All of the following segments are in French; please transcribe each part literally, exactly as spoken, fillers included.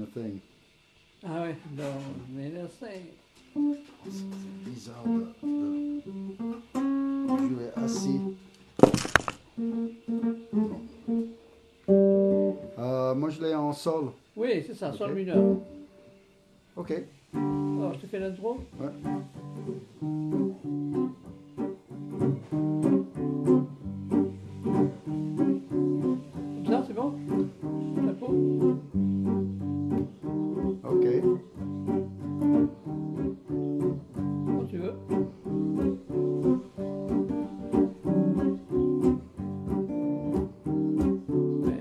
thing. Ah ouais, do mineur cinq. C'est bizarre de, de jouer assis. Bon. Euh, moi je l'ai en sol. Oui, c'est ça, Ok. sol mineur. Ok. Alors, je te fais l'intro. Ouais. Comme ça, c'est bon? Tempo? Ok. Quand tu veux. Ouais.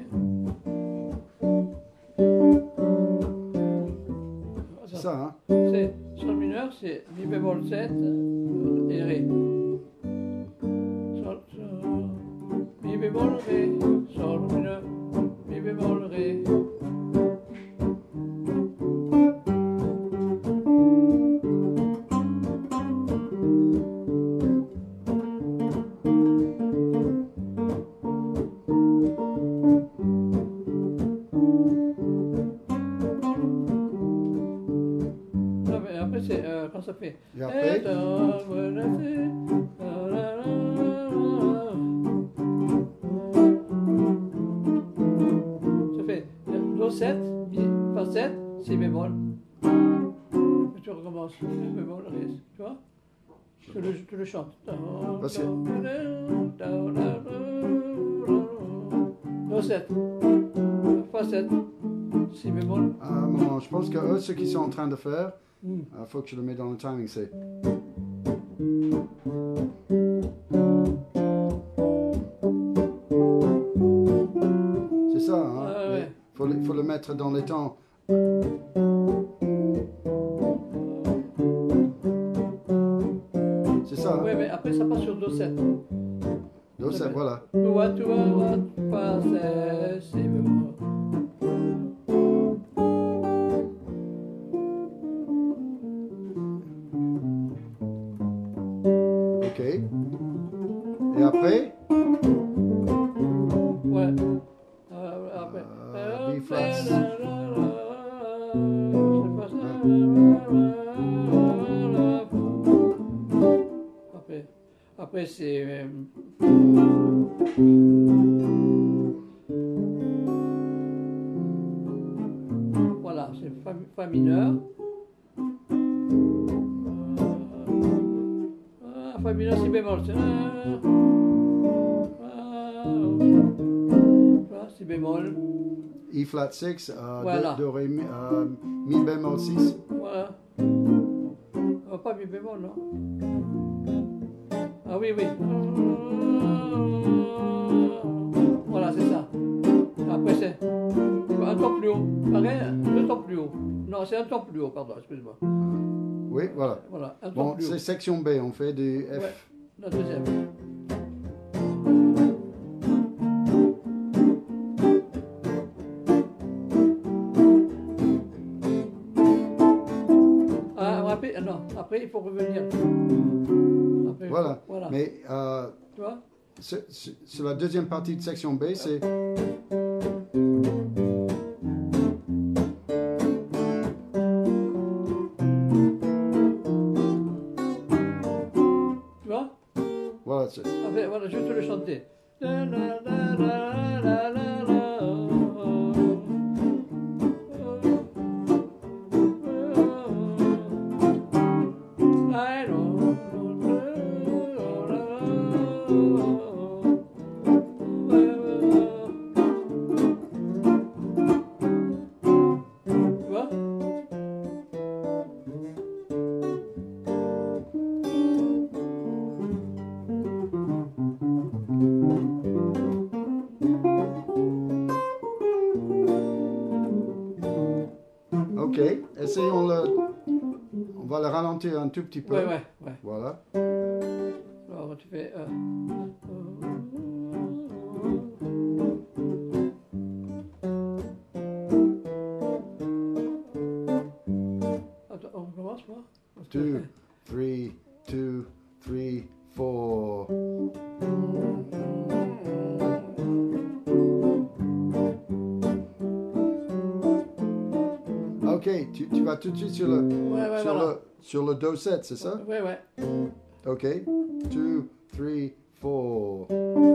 C'est ça, hein? C'est sol mineur, c'est mi bémol sept euh, et ré. Sol, sol, mi bémol, ré, sol mineur, mi bémol, ré. Non, mais après, c'est euh, quand ça fait. Et après? Ça fait Do sept, Mi, Fa sept, Si bémol. Et tu recommences. Mi bémol, Ré, tu vois? Tu le, tu le chantes. Parce que- Do sept, Fa sept, Si bémol. À un moment, je pense que eux, ce qu'ils sont en train de faire, il Hmm. faut que je le mette dans le timing, c'est. C'est ça, hein? Ouais, ouais. Il faut, le- faut le mettre dans les temps. C'est ça, hein? Oui, mais après ça passe sur Do sept. Donc, c'est- voilà. Tu vois, tu vois, vois, Fa sept, Si bémol. Ok. Et après? Ouais. Euh, après. Euh, B flat. Après, après c'est. euh, Voilà, c'est fa, fa mineur. Euh, ah, fa mineur, si bémol. c'est- Ah, voilà, si bémol. E flat six, euh, Voilà. do, do, ré, mi, euh, mi bémol six. Voilà. Oh, pas mi bémol, non? Ah oui, oui. Voilà, c'est ça. Après, c'est un ton plus haut. Pareil, deux tons plus haut. Non, c'est un ton plus haut, pardon, excuse-moi. Oui, voilà. Voilà, un ton Bon, plus haut. c'est section B, on fait du F. Ouais, la deuxième. Ah, après, non, après, il faut revenir. Après, Voilà. Voilà. Mais euh, Tu vois? c'est- c'est- sur la deuxième partie de section B, c'est. Tu vois? Voilà, c'est- Après, voilà, je vais te le chanter. La, la, la, la, la, la, la. I don't Tu vois? Ok, essayons le. On va le ralentir un tout petit peu. Ouais, ouais, ouais. Voilà. Alors, tu fais. euh, Attends, on commence, moi? Two, three, two, three, four. Ok, tu, tu vas tout de suite sur le, Ouais, ouais, sur voilà. le, sur le do sept, c'est ça? Ouais, ouais. Ok. Two, three, four.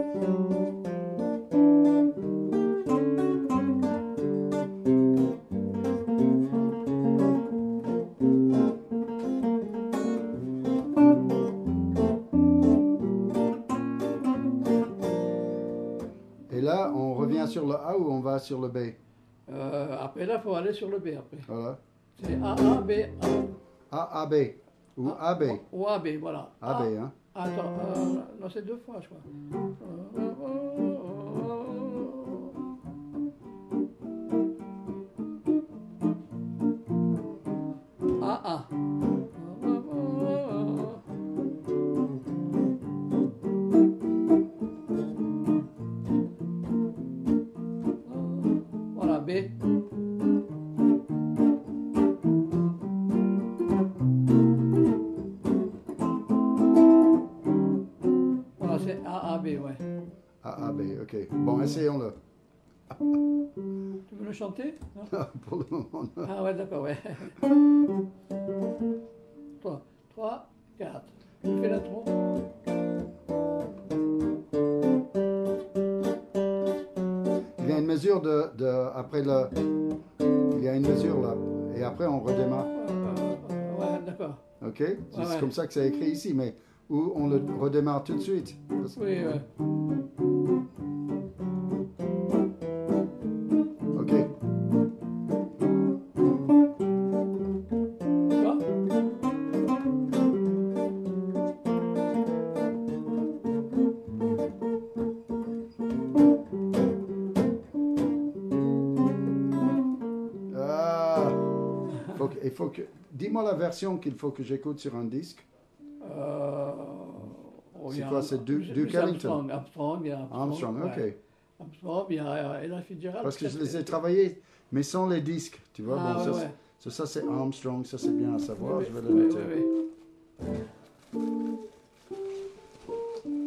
Et là, on revient sur le A ou on va sur le B? Euh, après, là, il faut aller sur le B après. Voilà. C'est A, A, B, A. A, A, B. Ou A, B. Ou A, B, voilà. A, B, hein. Attends, euh, non, c'est deux fois, je crois. A, A. Voilà, B. Voilà, c'est A, A, B, ouais. A, A, B, ok. Bon, essayons-le. Tu veux le chanter? Non. Pour le moment, non. Ah ouais, d'accord, ouais. trois, trois, quatre. Tu fais l'intro. Il y a une mesure de, de après le, il y a une mesure là, et après on redémarre. Euh, euh, ouais, d'accord. Ok, c'est Ouais, ouais. comme ça que c'est écrit ici, mais où on le redémarre tout de suite. Parce- Oui, ouais. Ok. Tu vois? Ah, faut que- il faut que. Dis-moi la version qu'il faut que j'écoute sur un disque. Euh, oh, C'est il y a quoi, un- c'est du- c'est- Duke c'est Ellington? Armstrong, Armstrong, il y a Armstrong. Armstrong, ouais. ok. Armstrong, il y a euh, Ella Fitzgerald. Parce que je c'est- les ai travaillés, mais sans les disques, tu vois. Ah, bon, ouais, ça, ouais. c'est- ça, ça, c'est Armstrong, ça c'est bien à savoir. Oui, je vais oui, le noter. oui, oui.